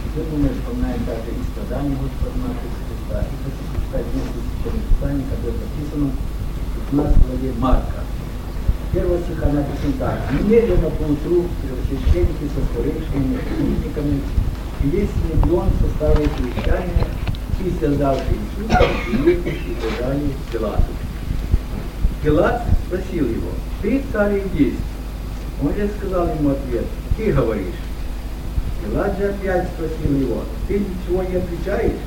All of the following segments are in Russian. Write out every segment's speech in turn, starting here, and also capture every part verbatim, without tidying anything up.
Сегодня мы вспоминаем также и страдания Господа нашего Христа, и хочу читать место Священного Писания, которое записано в пятнадцатой главе Марка. Первого стиха написано так: «Немедленно поутру первосвященники со старейшинами, книжниками и весь Синедрион составили совещание, и, связавши Иисуса, привели и предали Пилату. Пилат спросил его: ты царь иудейский? Он же сказал ему ответ: ты говоришь. Пилат же опять спросил его: ты ничего не отвечаешь?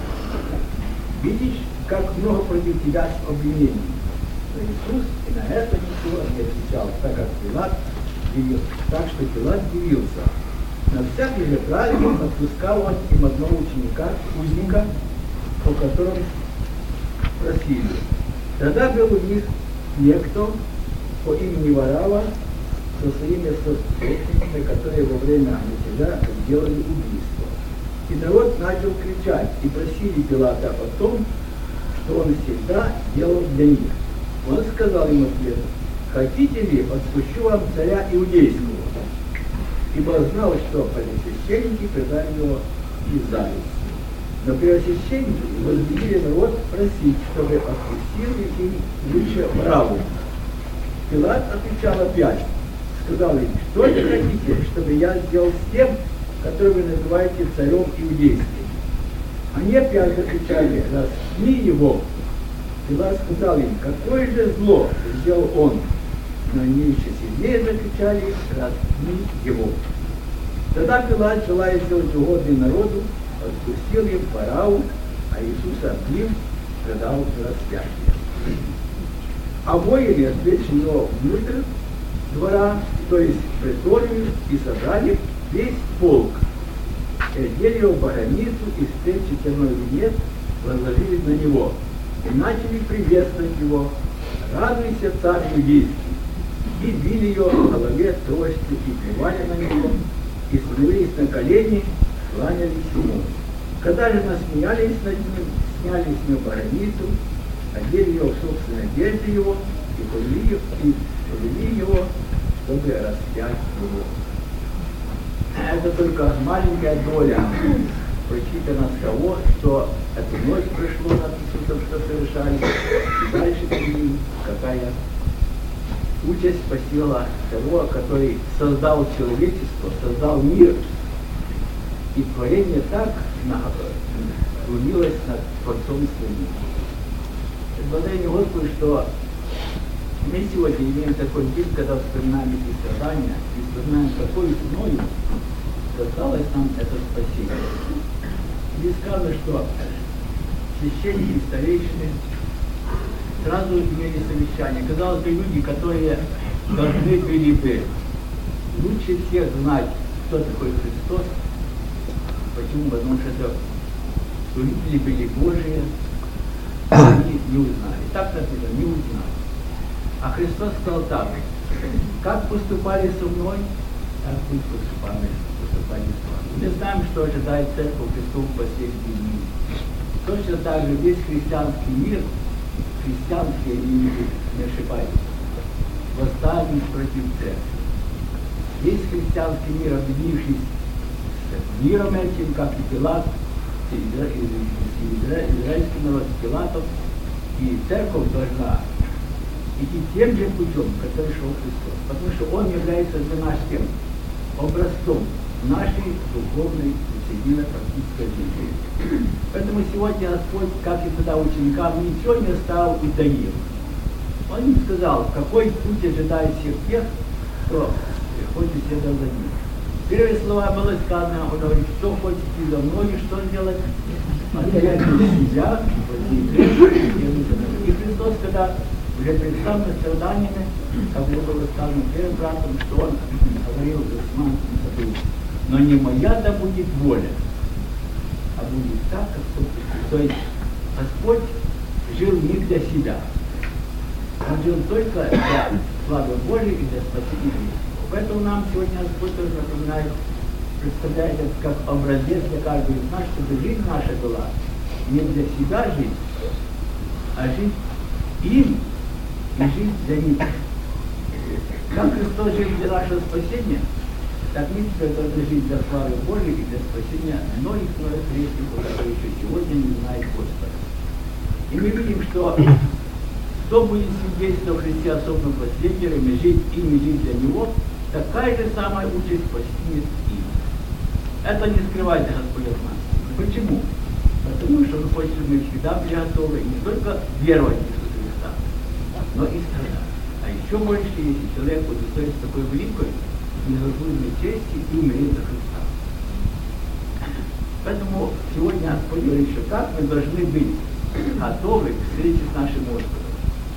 Видишь, как много против тебя обвинений. Но Иисус и на это ничего не отвечал, так как Пилат дивился, так что Пилат дивился. На всякий же праздник отпускал он им одного ученика, узника, о котором просили. Тогда был у них некто по имени Варава со своими соотечественниками, которые во время мятежа сделали убийство. И народ начал кричать и просили Пилата о том, что он всегда делал для них. Он сказал им ответ: хотите ли, отпущу вам царя иудейского? Ибо знал, что первосвященники предали его из зависти. Но первосвященники возбудили народ просить, чтобы отпустил их им лучше Варавву. Пилат отвечал опять, сказал им: что же хотите, чтобы я сделал с тем, который вы называете царем иудейским? Они опять закричали: распни его. Пилат сказал им: какое же зло сделал он? Но они еще сильнее закричали: распни его. Тогда Пилат, желая сделать угодный народу, отпустил им Варавву, а Иисуса отбив, предал на распятие. А воины отвлекли его внутрь двора, то есть в преторию, и собрали весь полк, и одели его в багряницу, и с плеч терной венец возложили на него, и начали приветствовать его: радуйся, царь иудейский, и били ее в голове тростью, и плевали на него, и становились на колени, кланялись ему. Когда же насмеялись над ним, сняли с него багряницу, одели его в собственной одежде его, и повели, и повели его, чтобы распять его. Это только маленькая доля прочитана с того, что эту ночь пришло над Иисусом, что совершали, и дальше видим, какая участь постигла того, который создал человечество, создал мир, и творение так глумилось над Творцом своим. Благодарение Господу, что мы сегодня имеем такой день, когда вспоминаем эти страдания, и вспоминаем, какой ценою досталось нам это спасение. Здесь сказано, что священники, старейшины сразу имели совещание. Казалось бы, люди, которые должны были бы лучше всех знать, кто такой Христос. Почему? Потому что это служители были Божии, они не узнали. Так написано, не узнали. А Христос сказал так: как поступали со мной, так пусть поступали, поступали с вами. Мы знаем, что ожидает Церковь Христов в последние дни. Точно так же весь христианский мир, христианские люди, не ошибаются, восстанет против Церкви. Весь христианский мир, объединившись с миром этим, как и Пилат, и израильский народ Пилатов, и Церковь должна идти тем же путем, который шел Христос. Потому что Он является для нас тем образцом нашей духовной повседневной практической жизни. Поэтому сегодня Господь, как и тогда ученикам, ничего не оставил и таил. Он им сказал, какой путь ожидает всех тех, кто хочет следовать за ним. Первые слова было сказано, он говорит: кто хочет идти за мной, что сделать? Отделять себя, и Христос, когда уже представлен страданиями, как было сказано первым братом, что он говорил в Гефсиманском саду: но не моя да будет воля, а будет так, как хочет. То есть Господь жил не для себя. Он жил только для славы Божьей и для спасения грешников. Поэтому нам сегодня Господь тоже напоминает, представляет это как образец для каждого из нас, чтобы жизнь наша была не для себя жить, а жить им и жить для них. Как Христос жил для нашего спасения, так мы теперь должны жить для славы Божьей и для спасения многих многих грешников, которые еще сегодня не знают Господа. И мы видим, что кто будет свидетельствовать о Христе, особенно в последнее время, жить им и жить для Него, такая же самая участь постигнет им. Это не скрывает Господь от нас. Почему? Потому что Он хочет, чтобы мы всегда были готовы не только веровать в Иисуса Христа, но и страдать. А еще больше, если человек удостоится такой великой, незаслуженной чести и умереть за Христа. Поэтому сегодня Господь говорит, что как мы должны быть готовы к встрече с нашим Господом.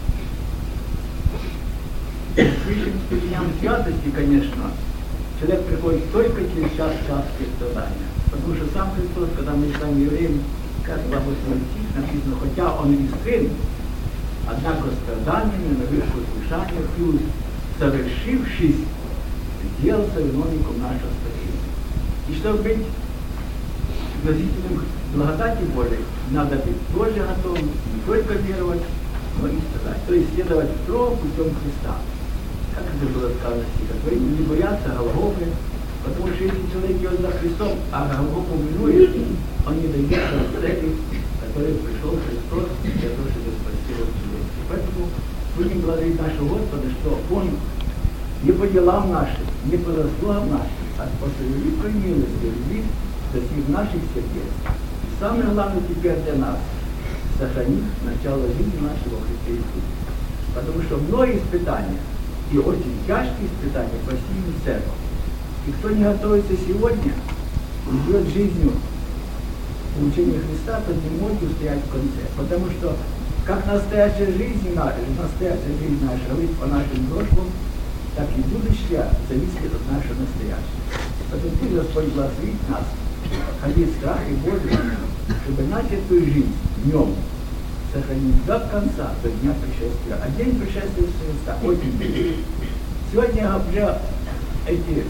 К дням святости, конечно, человек приходит только через час царских страданий. Потому что сам Христос, когда мы читаем евреям, как благословен стих, написано, хотя Он и сын, однако страданиями на верх послушания плюс совершившись, сделался виновником нашего спасения. И чтобы быть носителем благодати Божией, надо быть тоже готовым не только веровать, но и страдать. То есть следовать строго путем Христа. Как это было сказано в стихах, не бояться Голгофы, потому что если человек идет за Христом, а Голгофу минует, он не дойдет до цели, которой пришел Христос для того, чтобы спасти его человека. Поэтому будем благодарить нашего Господа, что Он не по делам нашим, не по заслугам нашим, а по своей великой милости, любви, достиг наших сердец. И самое главное теперь для нас — сохранить начало жизни нашего Христа Иисуса. Потому что многие испытания, и очень тяжкие испытания, постигнут церковь. И кто не готовится сегодня, и живет жизнью учения Христа, то не может устоять в конце. Потому что как настоящая жизнь наша, настоящая жизнь наша говорит по нашим прошлым, так и будущее зависит от нашего настоящего. Поэтому пусть Господь благословит нас, ходить в страхе Божьем, чтобы начатую жизнь днем сохранить до конца, до дня пришествия. А день пришествия Христа очень близок. Сегодня уже эти,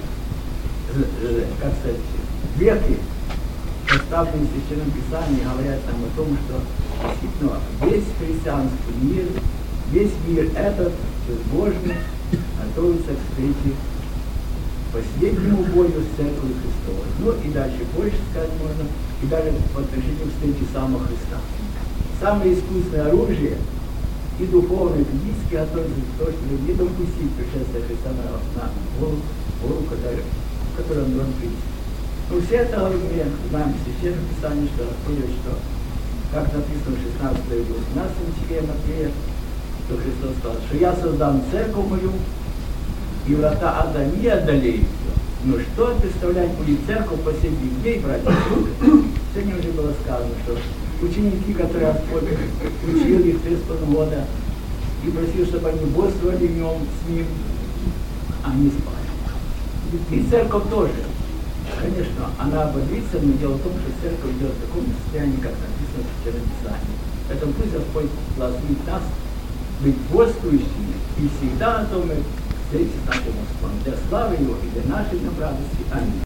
как сказать, веки, поставленные в Священном Писании, говорят нам о том, что действительно весь христианский мир, весь мир этот, безбожный, готовится к встрече последнему бою с церковью Христовой. Ну и дальше больше сказать можно, и даже по отношению к встрече самого Христа. Самое искусное оружие и духовное, и физически готовится к тому, чтобы не допустить пришествия Христа на, на голову, голову, которую он должен прийти. Ну все это мы знаем в Священном Писании, что Господь, что как написано в шестнадцатой и восемнадцатой стихе Матфея, что Христос сказал, что я создам церковь мою, и врата ада не одолеют ее. Но что представлять будет церковь последних дней, братья и сестры? Сегодня уже было сказано, что ученики, которые Господь учил их три с половиной года и просил, чтобы они бодрствовали в нем с ним, они спали. И церковь тоже. Конечно, она ободрится, но дело в том, что церковь идет в таком состоянии, как написано в Священном Писании. Поэтому пусть Господь благословит нас быть бодрствующими и всегда готовы к встрече с нашим Господом. Для славы Его и для нашей радости. Аминь.